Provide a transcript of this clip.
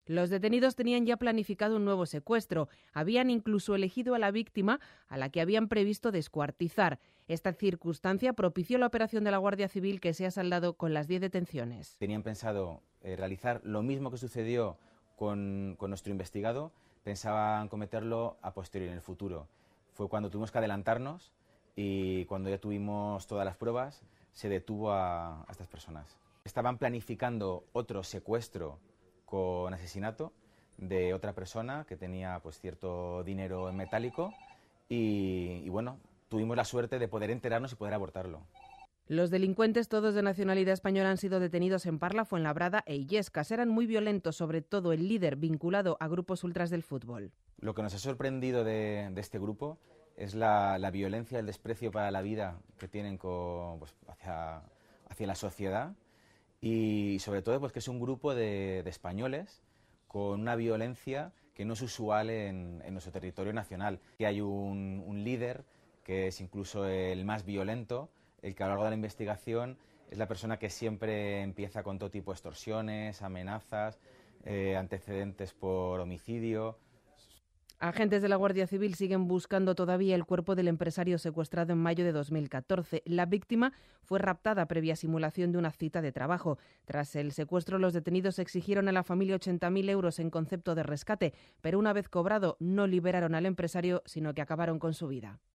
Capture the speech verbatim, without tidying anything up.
Los detenidos tenían ya planificado un nuevo secuestro. Habían incluso elegido a la víctima, a la que habían previsto descuartizar. Esta circunstancia propició la operación de la Guardia Civil, que se ha saldado con las diez detenciones. Tenían pensado eh, realizar lo mismo que sucedió con, con nuestro investigado, pensaban cometerlo a posteriori, en el futuro. Fue cuando tuvimos que adelantarnos y cuando ya tuvimos todas las pruebas, se detuvo a, a estas personas. Estaban planificando otro secuestro con asesinato de otra persona que tenía pues cierto dinero en metálico y, y bueno, tuvimos la suerte de poder enterarnos y poder abortarlo. Los delincuentes, todos de nacionalidad española, han sido detenidos en Parla, Fuenlabrada e Illescas. Eran muy violentos, sobre todo el líder, vinculado a grupos ultras del fútbol. Lo que nos ha sorprendido de, de este grupo es la, la violencia, el desprecio para la vida que tienen con, pues, hacia, hacia la sociedad. Y sobre todo pues que es un grupo de, de españoles con una violencia que no es usual en, en nuestro territorio nacional. Que hay un, un líder que es incluso el más violento, el que a lo largo de la investigación es la persona que siempre empieza con todo tipo de extorsiones, amenazas, eh, antecedentes por homicidio. Agentes de la Guardia Civil siguen buscando todavía el cuerpo del empresario secuestrado en mayo de dos mil catorce. La víctima fue raptada previa simulación de una cita de trabajo. Tras el secuestro, los detenidos exigieron a la familia ochenta mil euros en concepto de rescate, pero una vez cobrado no liberaron al empresario, sino que acabaron con su vida.